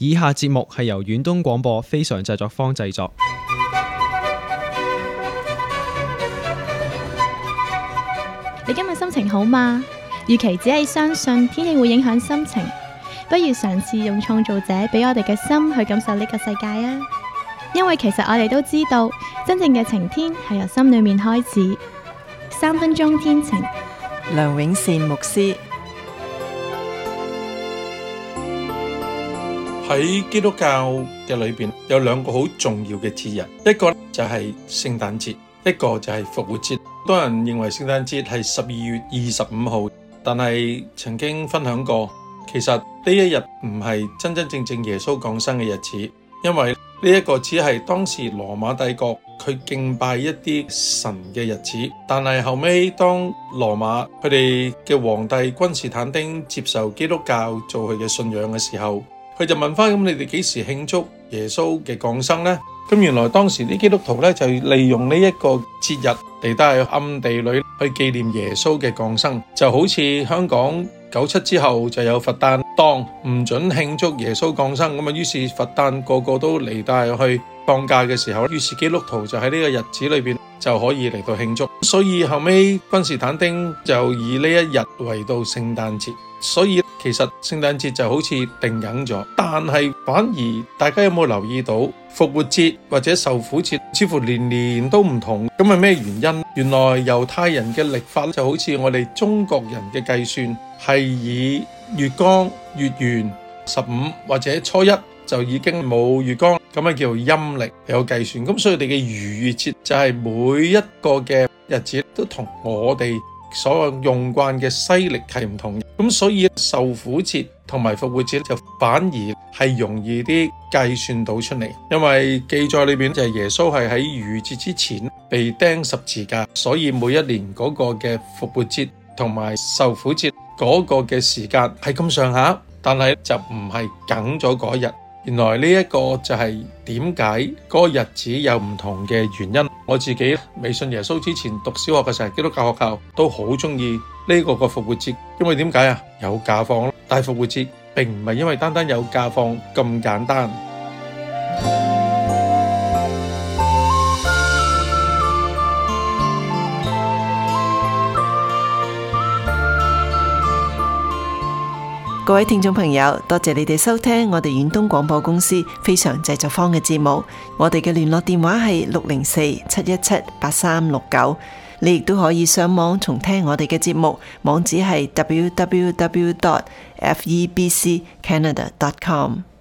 以下節目係由遠東廣播非常製作坊製作。 你今日心情好嗎？與其只係相信天氣會影響心情，不如嘗試用創造者俾我哋嘅心去感受呢個世界啊！因為其實我哋都知道，真正嘅晴天係由心裏面開始。3分鐘天晴， 梁永善牧師。 喺基督教嘅裏邊有兩個好重要嘅節日，一個就係聖誕節，一個就係復活節。好多人認為聖誕節係12月25號，但係曾經分享過，其實呢一日唔係真真正正耶穌降生嘅日子，因為呢一個只係當時羅馬帝國佢敬拜一啲神嘅日子。但係後尾當羅馬佢哋嘅皇帝君士坦丁接受基督教做佢嘅信仰嘅時候，佢就問翻，咁你哋幾時慶祝耶穌嘅降生呢？咁原來當時啲基督徒咧就利用呢一個節日嚟到喺暗地裏去紀念耶穌嘅降生，就好似香港97之後就有佛誕當，唔准慶祝耶穌降生，咁啊於是佛誕個個都嚟到去放假嘅時候，於是基督徒就喺呢個日子裏邊就可以嚟到慶祝。所以後尾君士坦丁就以呢一日為到聖誕節。所以其實聖誕節就好似定緊咗，但係反而大家有冇留意到復活節或者受苦節似乎年年都唔同，咁係咩原因？原來猶太人嘅曆法就好似我哋中國人嘅計算，係以月光月圓15或者初一就已經冇月光，咁啊叫陰曆有計算。咁所以我哋嘅逾越節就係每一個嘅日子都同我哋所用慣嘅西曆係唔同，咁所以受苦節同埋復活節就反而係容易啲計算到出嚟，因為記載裏邊就係耶穌係喺逾越節之前被釘十字架，所以每一年嗰個嘅復活節同埋受苦節嗰個嘅時間係咁上下，但係就唔係梗咗嗰日。原來呢一個就係點解嗰個日子有唔同嘅原因。我自己未信耶穌之前讀小學嘅時候，基督教學校都好中意呢個復活節，因為點解啊？有假放咯。但係復活節並唔係因為單單有假放咁簡單。 各位聽眾朋友，多謝你哋收聽我哋遠東廣播公司非常製作坊嘅節目。我哋嘅聯絡電話係604-717-8369。你亦都可以上網重聽我哋嘅節目，網址係www.febccanada.com。